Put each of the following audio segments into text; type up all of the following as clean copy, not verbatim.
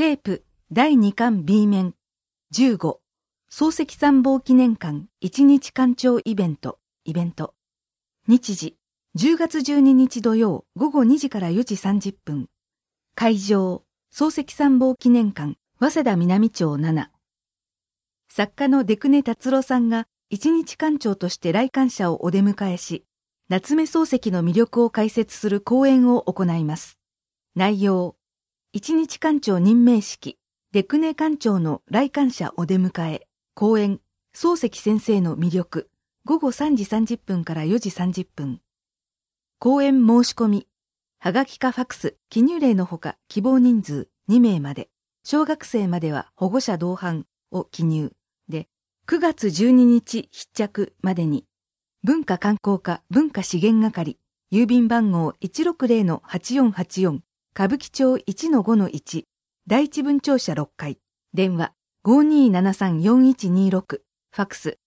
テープ第2巻 B 面15漱石参謀記念館1日館長イベント日時10月12日土曜午後2時から4時30分会場漱石参謀記念館早稲田南町7作家の出久根達郎さんが一日館長として来館者をお出迎えし夏目漱石の魅力を解説する講演を行います。内容一日館長任命式出久根館長の来館者お出迎え講演漱石先生の魅力午後3時30分から4時30分講演申し込みはがきかファクス記入例のほか希望人数2名まで小学生までは保護者同伴を記入で9月12日必着までに文化観光課文化資源係郵便番号 160-8484 歌舞伎町 1-5-1 第一分庁舎6階電話 5273-4126 ファクス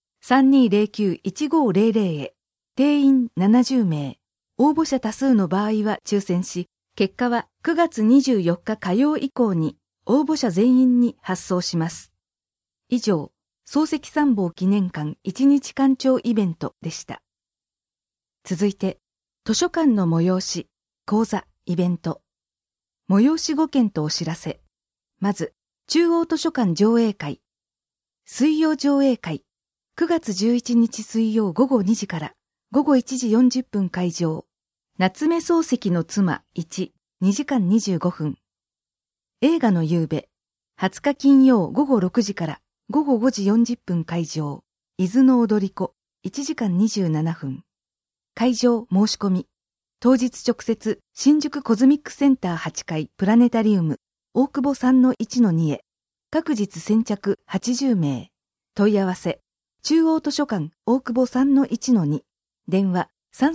3209-1500 へ定員70名応募者多数の場合は抽選し結果は9月24日火曜以降に応募者全員に発送します。以上、漱石参謀記念館一日館長イベントでした。続いて、図書館の催し、講座、イベント。催し5件とお知らせ。まず、中央図書館上映会。水曜上映会。9月11日水曜午後2時から午後1時40分開場。夏目漱石の妻1、2時間25分。映画の夕べ。20日金曜午後6時から午後5時40分開場。伊豆の踊り子1時間27分。会場申し込み。当日直接新宿コズミックセンター8階プラネタリウム大久保 3-1-2 へ。各日先着80名。問い合わせ。中央図書館大久保 3-1-2。電話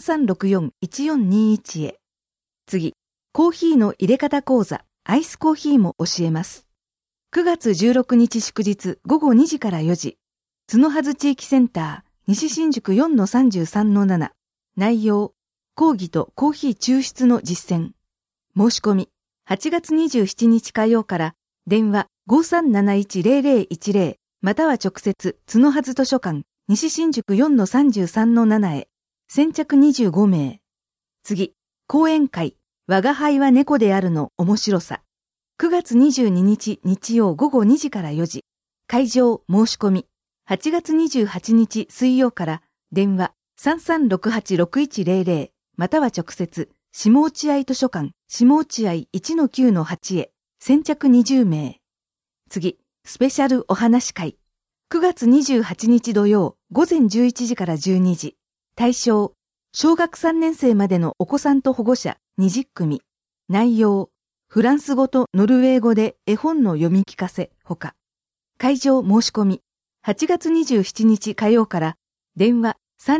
3364-1421 へ。次、コーヒーの入れ方講座、アイスコーヒーも教えます。9月16日祝日午後2時から4時。角筈地域センター、西新宿 4-33-7。内容、講義とコーヒー抽出の実践。申し込み、8月27日火曜から、電話 5371-0010、または直接、角筈図書館、西新宿 4-33-7 へ。先着25名。次、講演会、我が輩は猫であるの面白さ。9月22日日曜午後2時から4時。会場申し込み。8月28日水曜から電話 3368-6100 または直接、下落合図書館、下落合 1-9-8 へ。先着20名。次、スペシャルお話会。9月28日土曜午前11時から12時。対象、小学3年生までのお子さんと保護者20組。内容、フランス語とノルウェー語で絵本の読み聞かせ、ほか。会場申し込み。8月27日火曜から電話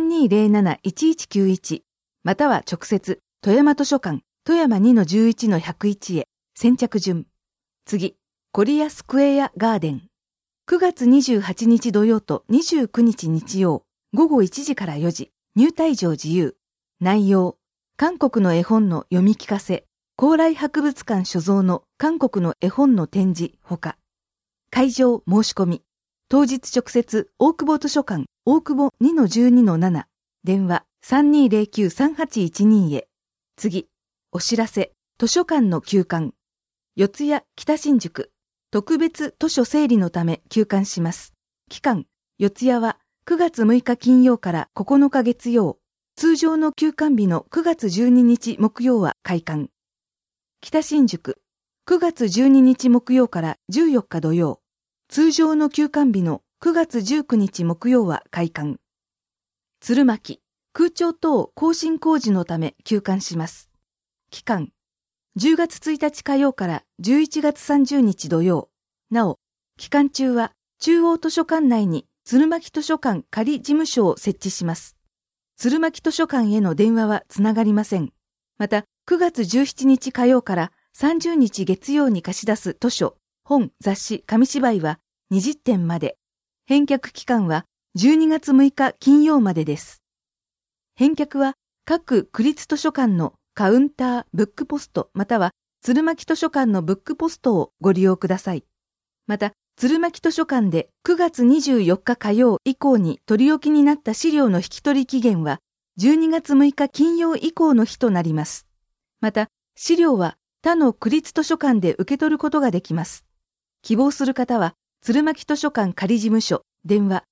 3207-1191 または直接、富山図書館、富山 2-11-101 へ。先着順。次、コリアスクエアガーデン。9月28日土曜と29日日曜、午後1時から4時。入退場自由。内容。韓国の絵本の読み聞かせ。高麗博物館所蔵の韓国の絵本の展示、ほか。会場申し込み。当日直接、大久保図書館、大久保 2-12-7。電話 3209-3812 へ。次。お知らせ。図書館の休館。四谷北新宿。特別図書整理のため休館します。期間。四谷は、9月6日金曜から9日月曜、通常の休館日の9月12日木曜は開館。北新宿、9月12日木曜から14日土曜、通常の休館日の9月19日木曜は開館。鶴巻、空調等更新工事のため休館します。期間、10月1日火曜から11月30日土曜。なお、期間中は中央図書館内に鶴巻図書館仮事務所を設置します。鶴巻図書館への電話はつながりません。また、9月17日火曜から30日月曜に貸し出す図書、本、雑誌、紙芝居は20点まで。返却期間は12月6日金曜までです。返却は各区立図書館のカウンター、ブックポストまたは鶴巻図書館のブックポストをご利用ください。また、鶴巻図書館で9月24日火曜以降に取り置きになった資料の引き取り期限は12月6日金曜以降の日となります。また、資料は他の区立図書館で受け取ることができます。希望する方は、鶴巻図書館仮事務所、電話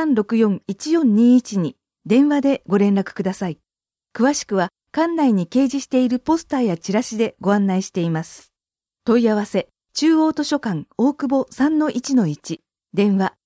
3364-1421 に電話でご連絡ください。詳しくは、館内に掲示しているポスターやチラシでご案内しています。問い合わせ、中央図書館大久保 3-1-1、電話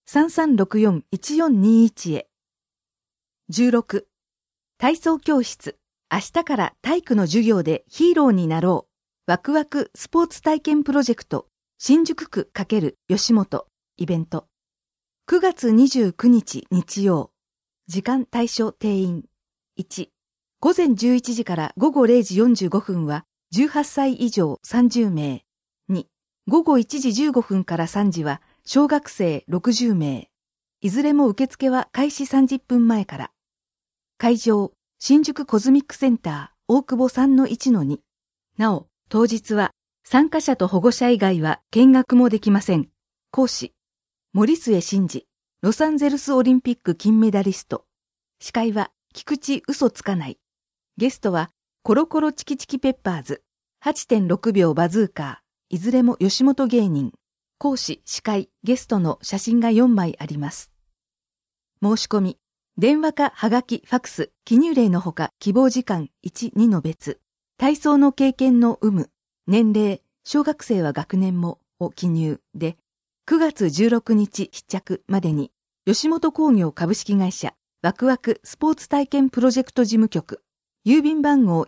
3364-1421 へ。16. 体操教室、明日から体育の授業でヒーローになろう。ワクワクスポーツ体験プロジェクト、新宿区×吉本、イベント。9月29日日曜。時間対象定員。1、午前11時から午後0時45分は18歳以上30名。2、午後1時15分から3時は小学生60名。いずれも受付は開始30分前から。会場、新宿コズミックセンター大久保 3-1-2。なお、当日は参加者と保護者以外は見学もできません。講師、森末慎二、ロサンゼルスオリンピック金メダリスト。司会は菊池嘘つかない。ゲストはコロコロチキチキペッパーズ、8.6 秒バズーカー、いずれも吉本芸人。講師、司会、ゲストの写真が4枚あります。申し込み、電話かはがき、ファクス、記入例のほか希望時間1、2の別。体操の経験の有無、年齢、小学生は学年もを記入で、9月16日必着までに、吉本興業株式会社、ワクワクスポーツ体験プロジェクト事務局、郵便番号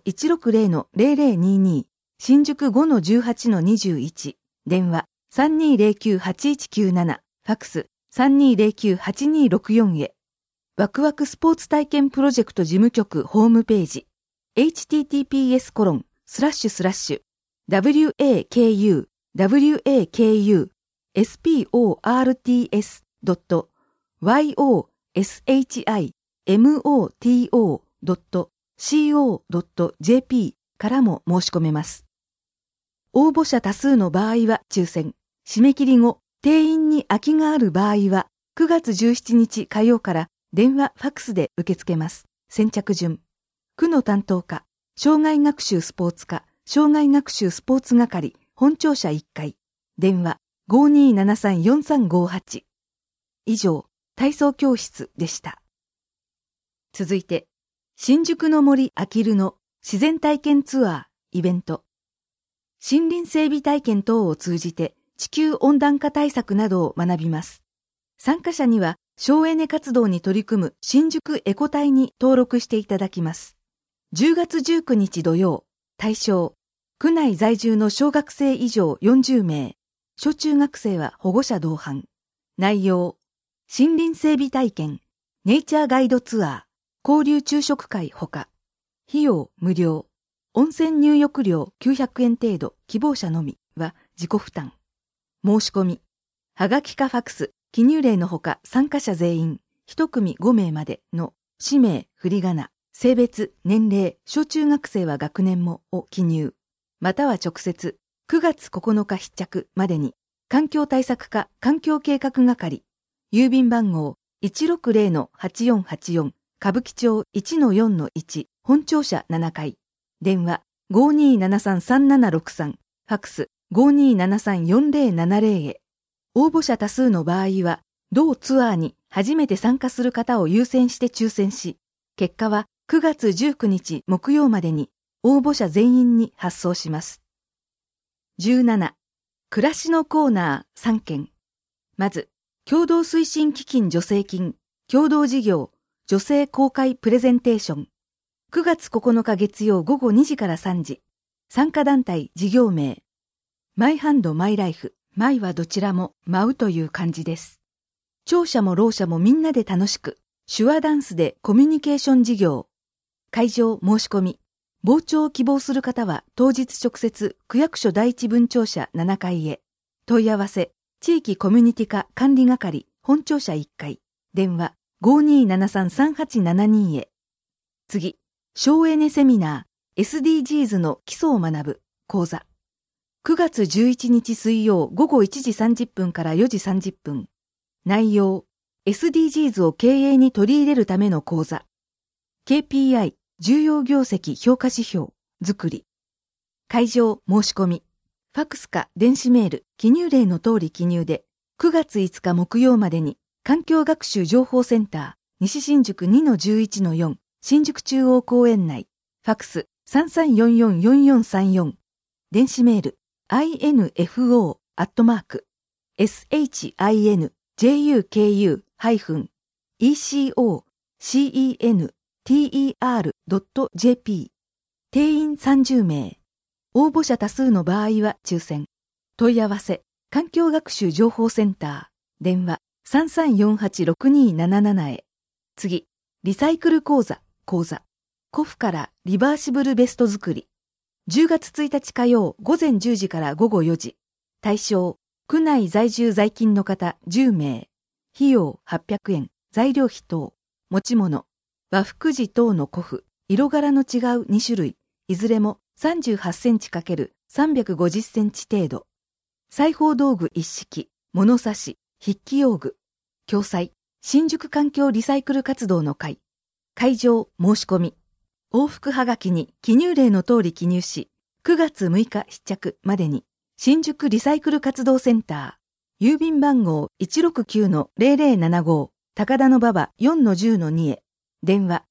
160-0022、新宿 5-18-21、電話 3209-8197、ファクス 3209-8264 へ。ワクワクスポーツ体験プロジェクト事務局ホームページ、https://wakusportso.co.jp からも申し込めます。応募者多数の場合は抽選、締め切り後、定員に空きがある場合は9月17日火曜から電話・ファクスで受け付けます。先着順。区の担当課、障害学習スポーツ課、障害学習スポーツ係、本庁舎1階。電話 5273-4358。以上、体操教室でした。続いて、新宿の森あきるの自然体験ツアー、イベント。森林整備体験等を通じて地球温暖化対策などを学びます。参加者には省エネ活動に取り組む新宿エコ隊に登録していただきます。10月19日土曜、対象、区内在住の小学生以上40名、小中学生は保護者同伴。内容、森林整備体験、ネイチャーガイドツアー、交流昼食会ほか。費用無料。温泉入浴料900円程度、希望者のみは自己負担。申し込み。はがきかファクス、記入例のほか参加者全員、1組5名までの氏名、振り仮名、性別、年齢、小中学生は学年もを記入。または直接、9月9日必着までに、環境対策課環境計画係、郵便番号 160-8484、歌舞伎町 1-4-1、本庁舎7階。電話 5273-3763、ファクス 5273-4070 へ。応募者多数の場合は、同ツアーに初めて参加する方を優先して抽選し、結果は9月19日木曜までに応募者全員に発送します。17. 暮らしのコーナー3件。まず、共同推進基金助成金、共同事業、女性公開プレゼンテーション。9月9日月曜午後2時から3時。参加団体事業名。マイハンドマイライフ。マイはどちらも舞うという漢字です。聴者もろう者もみんなで楽しく、手話ダンスでコミュニケーション事業。会場申し込み。傍聴を希望する方は当日直接区役所第一分庁舎7階へ。問い合わせ、地域コミュニティ課管理係、本庁舎1階。電話 5273-3872 へ。次、省エネセミナー SDGs の基礎を学ぶ講座。 9月11日水曜午後1時30分から4時30分。内容、SDGs を経営に取り入れるための講座。KPI、重要業績評価指標、作り。会場、申し込み。ファックスか電子メール、記入例の通り記入で、9月5日木曜までに、環境学習情報センター、西新宿 2-11-4、新宿中央公園内。ファックス、33444434。電子メール、info@shinjuku-ecocer.jp。定員30名。応募者多数の場合は抽選。問い合わせ、環境学習情報センター。電話、3348-6277へ。次、リサイクル講座。古布からリバーシブルベスト作り。10月1日火曜午前10時から午後4時。対象、区内在住在勤の方10名。費用800円。材料費等。持ち物。和服地等の古布。色柄の違う2種類。いずれも38センチ×350センチ程度。裁縫道具一式。物差し。筆記用具。共催。新宿環境リサイクル活動の会。会場、申し込み。往復はがきに記入例の通り記入し、9月6日必着までに、新宿リサイクル活動センター、郵便番号 169-0075、高田馬場 4-10-2 へ、電話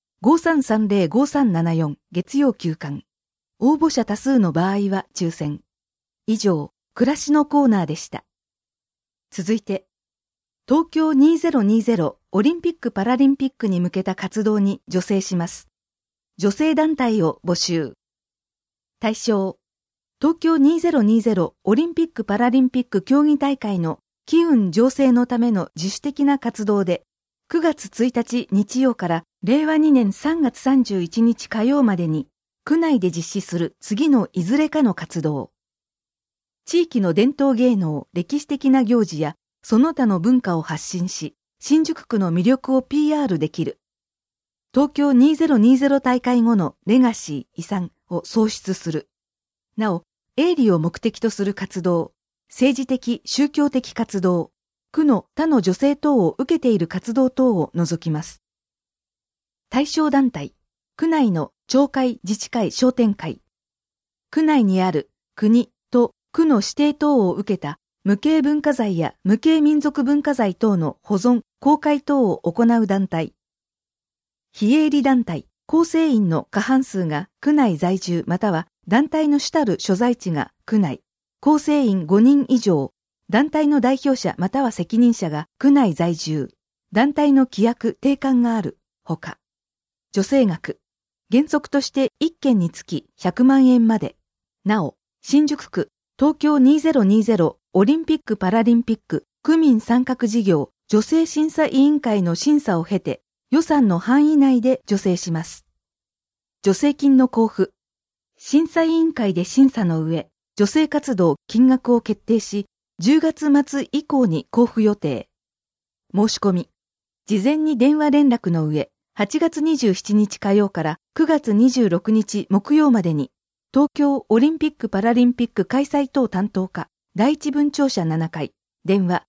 5330-5374 月曜休館。応募者多数の場合は抽選。以上、暮らしのコーナーでした。続いて、東京2020オリンピック・パラリンピックに向けた活動に助成します。女性団体を募集。対象、東京2020オリンピック・パラリンピック競技大会の機運醸成のための自主的な活動で、9月1日日曜から令和2年3月31日火曜までに、区内で実施する次のいずれかの活動。地域の伝統芸能、歴史的な行事や、その他の文化を発信し、新宿区の魅力を PR できる。東京2020大会後のレガシー、遺産を創出する。なお、営利を目的とする活動、政治的、宗教的活動、区の他の女性等を受けている活動等を除きます。対象団体、区内の町会、自治会、商店会。区内にある国と区の指定等を受けた無形文化財や無形民族文化財等の保存、公開等を行う団体。非営利団体、構成員の過半数が区内在住または団体の主たる所在地が区内、構成員5人以上、団体の代表者または責任者が区内在住、団体の規約、定款がある、ほか。助成額、原則として1件につき100万円まで。なお、新宿区、東京2020オリンピック・パラリンピック区民参画事業助成審査委員会の審査を経て、予算の範囲内で助成します。助成金の交付。審査委員会で審査の上、助成活動金額を決定し、10月末以降に交付予定。申し込み。事前に電話連絡の上、8月27日火曜から9月26日木曜までに、東京オリンピック・パラリンピック開催等担当課、第一分庁舎7階、電話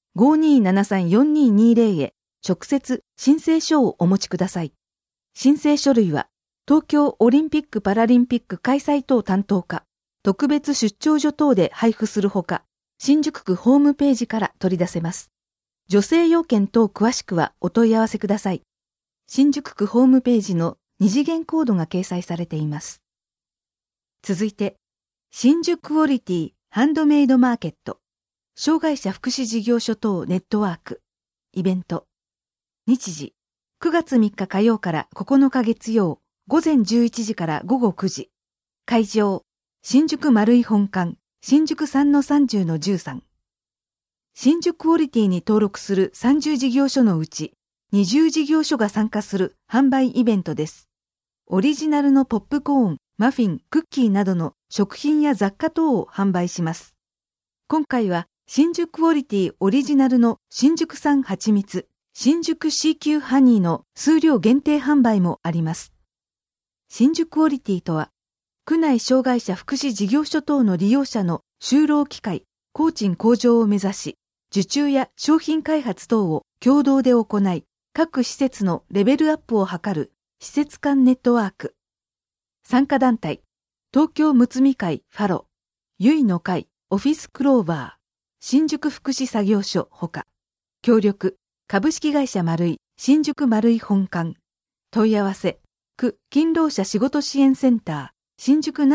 5273-4220 へ、直接申請書をお持ちください。申請書類は、東京オリンピック・パラリンピック開催等担当課、特別出張所等で配布するほか、新宿区ホームページから取り出せます。助成要件等詳しくはお問い合わせください。新宿区ホームページの二次元コードが掲載されています。続いて、新宿クオリティハンドメイドマーケット、障害者福祉事業所等ネットワーク、イベント。日時、9月3日火曜から9日月曜、午前11時から午後9時。会場、新宿丸井本館、新宿 3-30-13。新宿クオリティに登録する30事業所のうち、20事業所が参加する販売イベントです。オリジナルのポップコーン、マフィン、クッキーなどの食品や雑貨等を販売します。今回は、新宿クオリティオリジナルの新宿産蜂蜜、新宿 C 級ハニーの数量限定販売もあります。新宿クオリティとは、区内障害者福祉事業所等の利用者の就労機会、工賃向上を目指し、受注や商品開発等を共同で行い、各施設のレベルアップを図る施設間ネットワーク。参加団体、東京むつみ会ファロ、ゆいの会オフィスクローバー、新宿福祉作業所ほか。協力、株式会社丸井、新宿丸井本館。問い合わせ、区勤労者仕事支援センター、新宿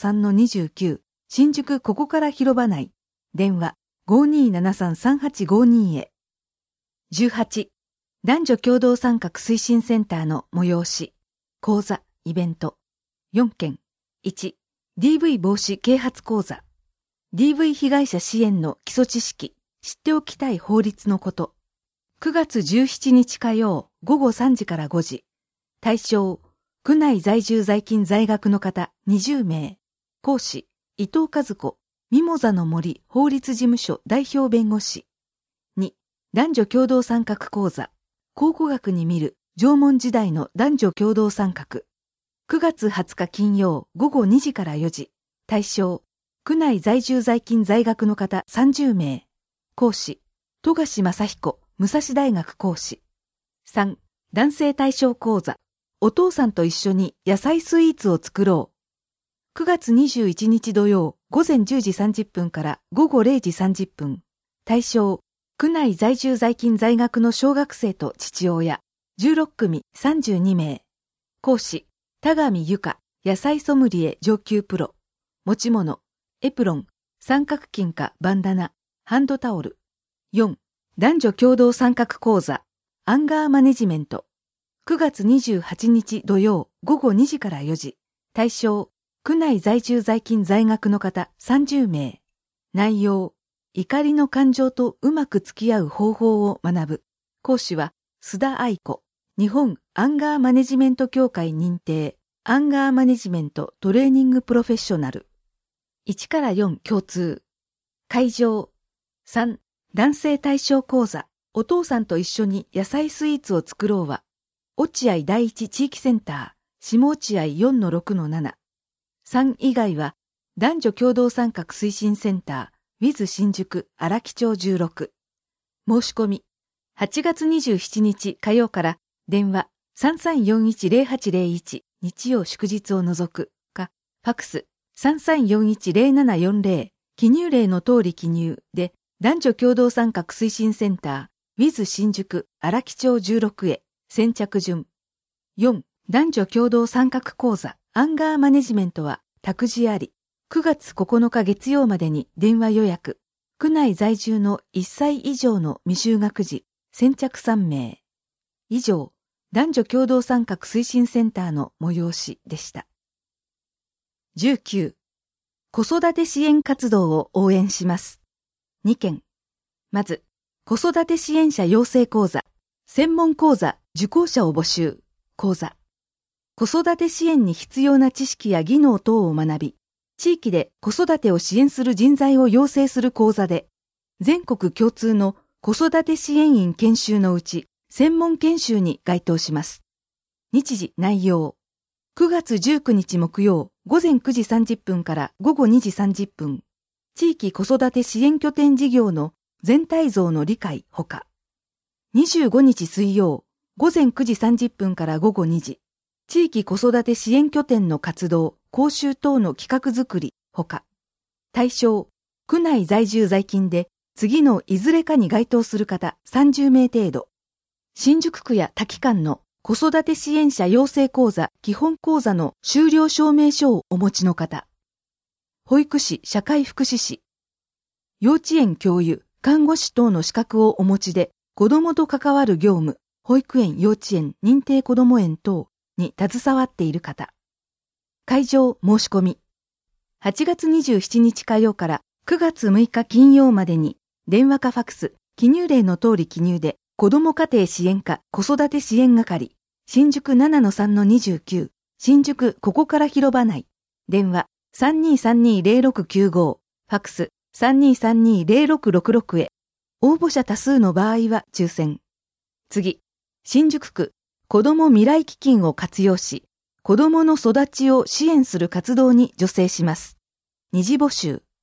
7-3-29、新宿ここから広場内。電話、5273-3852へ。18、男女共同参画推進センターの催し、講座、イベント。4件。1、DV 防止啓発講座。DV 被害者支援の基礎知識、知っておきたい法律のこと。9月17日火曜午後3時から5時。対象、区内在住在勤在学の方20名。講師、伊藤和子、ミモザの森法律事務所代表弁護士。2、男女共同参画講座。考古学に見る縄文時代の男女共同参画。9月20日金曜午後2時から4時。対象、区内在住在勤在学の方30名。講師、富樫正彦、武蔵大学講師。3、男性対象講座。お父さんと一緒に野菜スイーツを作ろう。9月21日土曜午前10時30分から午後0時30分。対象、区内在住在勤在学の小学生と父親。16組32名。講師、田上由香、野菜ソムリエ上級プロ。持ち物、エプロン、三角巾かバンダナ、ハンドタオル。4、男女共同参画講座、アンガーマネジメント。9月28日土曜午後2時から4時。対象、区内在住在勤在学の方30名。内容、怒りの感情とうまく付き合う方法を学ぶ。講師は、須田愛子、日本アンガーマネジメント協会認定、アンガーマネジメントトレーニングプロフェッショナル。1から4共通。会場。3、男性対象講座。お父さんと一緒に野菜スイーツを作ろうは、落合第一地域センター、下落合 4-6-7。3以外は、男女共同参画推進センター、WIZ 新宿荒木町16。申し込み。8月27日火曜から電話 3341-0801 日曜祝日を除くか、ファクス 3341-0740 記入例の通り記入で男女共同参画推進センター WIZ 新宿荒木町16へ先着順。4、男女共同参画講座アンガーマネジメントは託児あり。9月9日月曜までに電話予約。区内在住の1歳以上の未就学児先着3名。以上、男女共同参画推進センターの催しでした。19、子育て支援活動を応援します。2件。まず、子育て支援者養成講座、専門講座受講者を募集、講座。子育て支援に必要な知識や技能等を学び、地域で子育てを支援する人材を養成する講座で、全国共通の子育て支援員研修のうち、専門研修に該当します。日時内容。9月19日木曜、午前9時30分から午後2時30分。地域子育て支援拠点事業の全体像の理解ほか。25日水曜、午前9時30分から午後2時。地域子育て支援拠点の活動、講習等の企画づくりほか。対象、区内在住在勤で次のいずれかに該当する方30名程度。新宿区や他機関の子育て支援者養成講座基本講座の修了証明書をお持ちの方。保育士、社会福祉士。幼稚園教諭、看護師等の資格をお持ちで子どもと関わる業務、保育園、幼稚園、認定こども園等に携わっている方。会場申し込み。8月27日火曜から9月6日金曜までに電話かファクス、記入例の通り記入で子ども家庭支援課子育て支援係、新宿 7-3-29、新宿ここから広場内。電話 3232-0695、ファクス 3232-0666 へ。応募者多数の場合は抽選。次、新宿区子ども未来基金を活用し、子どもの育ちを支援する活動に助成します。二次募集。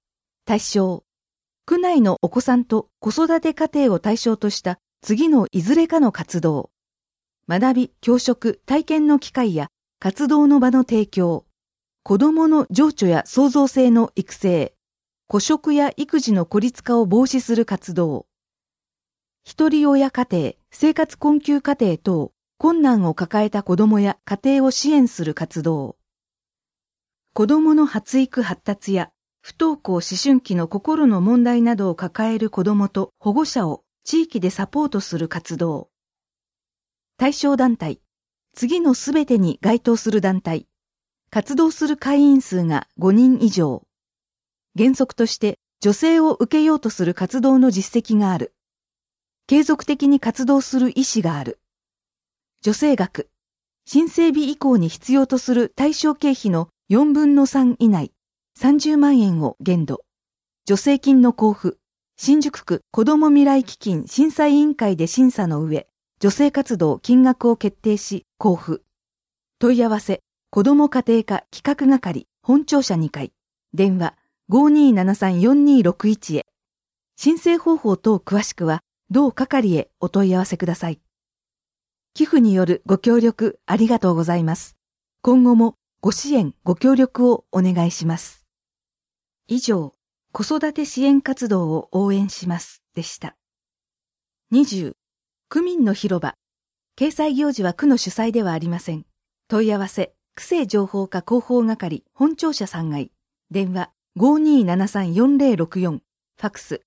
対象。区内のお子さんと子育て家庭を対象とした次のいずれかの活動。学び、教職、体験の機会や活動の場の提供。子どもの情緒や創造性の育成。孤食や育児の孤立化を防止する活動。一人親家庭、生活困窮家庭等、困難を抱えた子どもや家庭を支援する活動。子どもの発育発達や不登校思春期の心の問題などを抱える子どもと保護者を地域でサポートする活動。対象団体。次のすべてに該当する団体。活動する会員数が5人以上。原則として助成を受けようとする活動の実績がある。継続的に活動する意思がある。助成額。新整備以降に必要とする対象経費の4分の3以内、30万円を限度。助成金の交付。新宿区子ども未来基金審査委員会で審査の上、助成活動金額を決定し、交付。問い合わせ、子ども家庭課企画係、本庁舎2階。電話、5273-4261へ。申請方法等詳しくは、同係へお問い合わせください。寄付によるご協力ありがとうございます。今後もご支援ご協力をお願いします。以上、子育て支援活動を応援しますでした。20、区民の広場。掲載行事は区の主催ではありません。問い合わせ、区政情報課広報係本庁舎3階。電話5273-4064。ファクス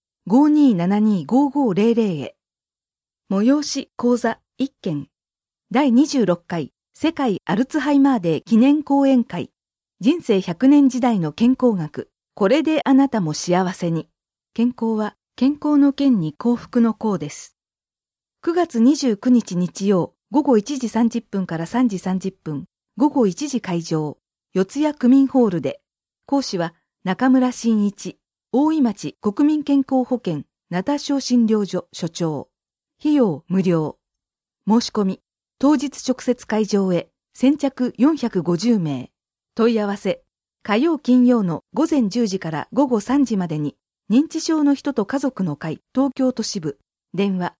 5272-5500へ。催し講座1件。第26回世界アルツハイマーデー記念講演会。人生100年時代の健康学。これであなたも幸せに。健康は健康の健に幸福の幸です。9月29日日曜午後1時30分から3時30分。午後1時会場。四谷区民ホールで。講師は中村真一。大井町国民健康保険名田小診療所所長。費用無料。申し込み。当日直接会場へ。先着450名。問い合わせ。火曜金曜の午前10時から午後3時までに。認知症の人と家族の会東京都支部。電話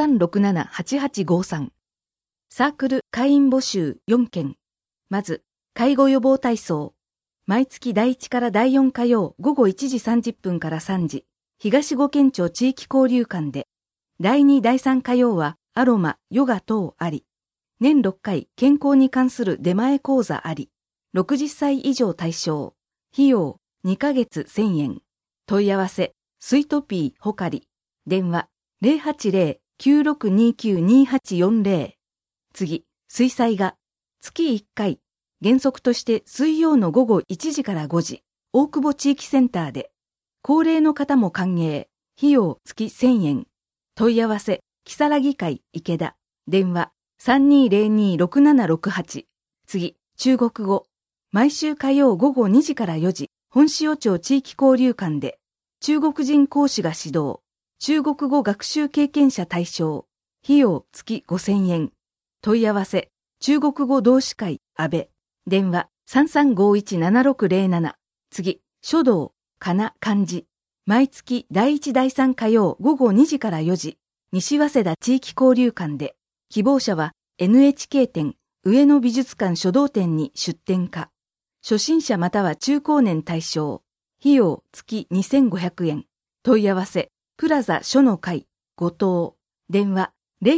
5367-8853。サークル会員募集4件。まず、介護予防体操。毎月第1から第4火曜午後1時30分から3時、東五県庁地域交流館で、第2第3火曜はアロマ、ヨガ等あり、年6回健康に関する出前講座あり、60歳以上対象、費用2ヶ月1000円、問い合わせ、スイトピーほかり、電話080-9629-2840、次、水彩画、月1回、原則として水曜の午後1時から5時、大久保地域センターで、高齢の方も歓迎、費用月1000円、問い合わせ、木更木会池田、電話3202-6768、次、中国語、毎週火曜午後2時から4時、本塩町地域交流館で、中国人講師が指導、中国語学習経験者対象、費用月5000円、問い合わせ、中国語同志会安倍、電話3351-7607、次、書道、かな、漢字、毎月第1第3火曜午後2時から4時、西早稲田地域交流館で、希望者は NHK 店、上野美術館書道展に出展か、初心者または中高年対象、費用月2500円、問い合わせ、プラザ書の会、後藤、電話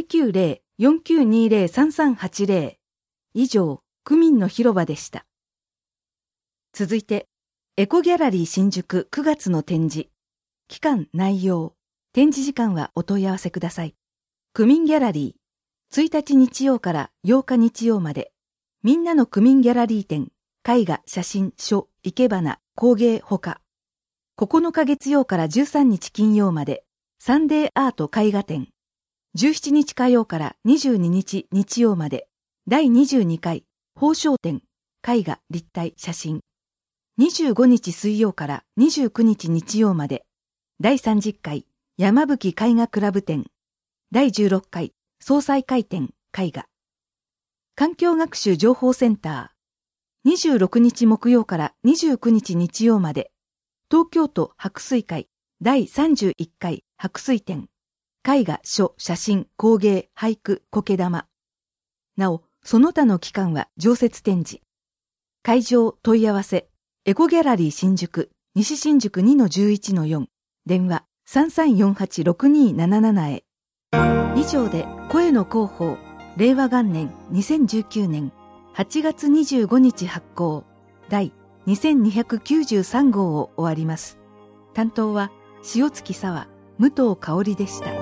090-4920-3380、以上、区民の広場でした。続いて、エコギャラリー新宿9月の展示。期間内容。展示時間はお問い合わせください。区民ギャラリー。1日日曜から8日日曜まで。みんなの区民ギャラリー展。絵画、写真、書、生け花、工芸ほか。9日月曜から13日金曜まで。サンデーアート絵画展。17日火曜から22日日曜まで。第22回。宝生展、絵画、立体、写真。25日水曜から29日日曜まで。第30回、山吹絵画クラブ展。第16回、総裁会展、絵画。環境学習情報センター。26日木曜から29日日曜まで。 東京都白水会第31回白水展。絵画、書、写真、工芸、俳句、苔玉。なお、その他の期間は常設展示。会場問い合わせ、エコギャラリー新宿、西新宿 2-11-4、電話3348-6277へ。以上で声の広報、令和元年2019年8月25日発行、第2293号を終わります。担当は塩月沙和、武藤香織でした。